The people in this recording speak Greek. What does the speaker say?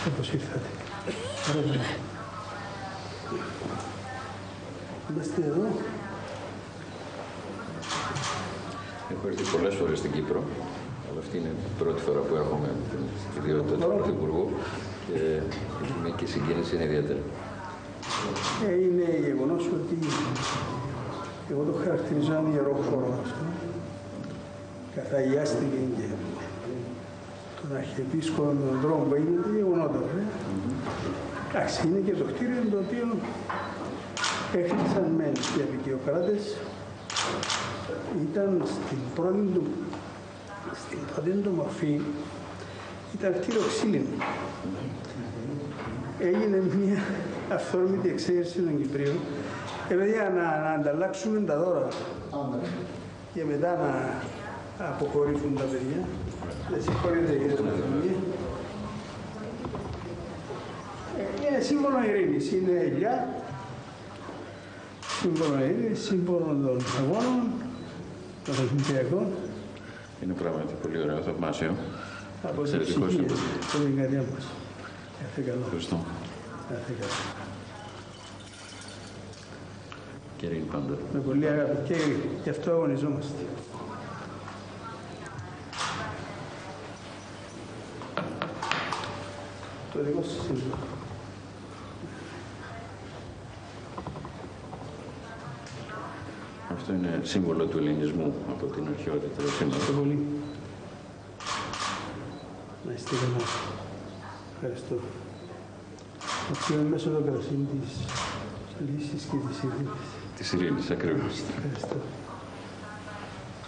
Όπως ήρθατε. Ωραία. Είμαστε εδώ. Έχω έρθει πολλές φορές στην Κύπρο, αλλά αυτή είναι η πρώτη φορά που έρχομαι στην ιδιότητα του Πρωθυπουργού και και η συγκίνηση είναι ιδιαίτερη. Είναι γεγονός ότι εγώ το χαρακτηρίζω ένα ιερό χώρο. Καθαγιάστηκε και τον Αρχιεπίσκοπο με τον τρόπο που έγινε το γεγονότα. Εντάξει, είναι και το κτίριο το οποίο έχτισαν μεν οι απικιοκράτες. Ήταν στην πρώτη του μορφή, ήταν κτίριο ξύλινο. Έγινε μια αυθόρμητη εξαίρεση των Κυπρίων. Παιδιά, να ανταλλάξουμε τα δώρα και μετά να αποχωρήσουν τα παιδιά. Δεν συγχωρείτε κύριε Πρωθυπουργέ. Είναι σύμβολο ειρήνης, είναι ελιά, σύμβολο ειρήνης, σύμβολο των αγώνων, των Ολυμπιακών. Είναι πράγματι πολύ ωραίο, θαυμάσιο. Από την ψυχή και την καρδιά μας. Κάθε καλό. Ευχαριστώ. Κάθε καλό. Και ειρήνη πάντα. Με πολύ αγάπη και ειρήνη. Γι' αυτό αγωνιζόμαστε. Το δικό σας σύμβολο. Αυτό είναι σύμβολο του ελληνισμού από την αρχαιότητα. Ευχαριστώ πολύ. Να είστε καλά. Ευχαριστώ. Αυτό είναι μέσω των κρασίν της λύσης και της ειρήνης. Της ειρήνης, ακριβώς. Ευχαριστώ.